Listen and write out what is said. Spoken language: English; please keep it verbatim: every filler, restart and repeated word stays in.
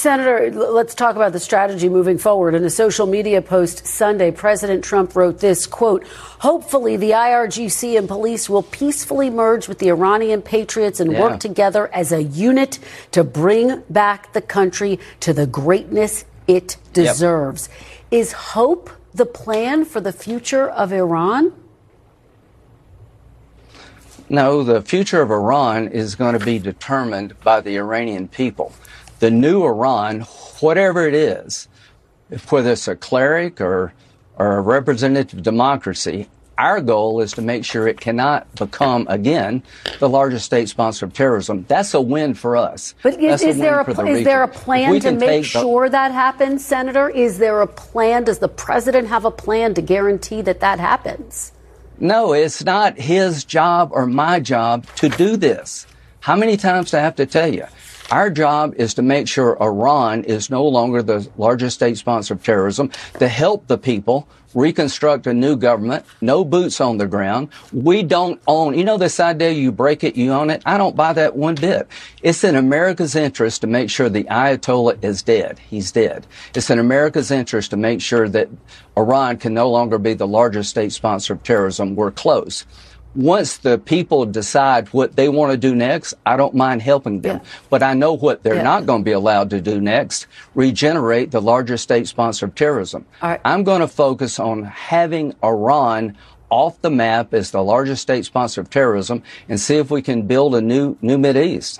Senator, let's talk about the strategy moving forward. In a social media post Sunday, President Trump wrote this, quote, hopefully the I R G C and police will peacefully merge with the Iranian patriots and yeah. work together as a unit to bring back the country to the greatness it deserves. Yep. Is hope the plan for the future of Iran? No, the future of Iran is going to be determined by the Iranian people. The new Iran, whatever it is, whether it's a cleric or, or a representative democracy, our goal is to make sure it cannot become, again, the largest state sponsor of terrorism. That's a win for us. But is, is, there, a, the is there a plan to make sure the, that happens, Senator? Is there a plan? Does the president have a plan to guarantee that that happens? No, it's not his job or my job to do this. How many times do I have to tell you? Our job is to make sure Iran is no longer the largest state sponsor of terrorism, to help the people reconstruct a new government, no boots on the ground. We don't own, you know, this idea you break it, you own it. I don't buy that one bit. It's in America's interest to make sure the Ayatollah is dead. He's dead. It's in America's interest to make sure that Iran can no longer be the largest state sponsor of terrorism. We're close. Once the people decide what they want to do next, I don't mind helping them. Yeah. But I know what they're yeah. not going to be allowed to do next, regenerate the largest state sponsor of terrorism. Right. I'm going to focus on having Iran off the map as the largest state sponsor of terrorism and see if we can build a new, new Mideast.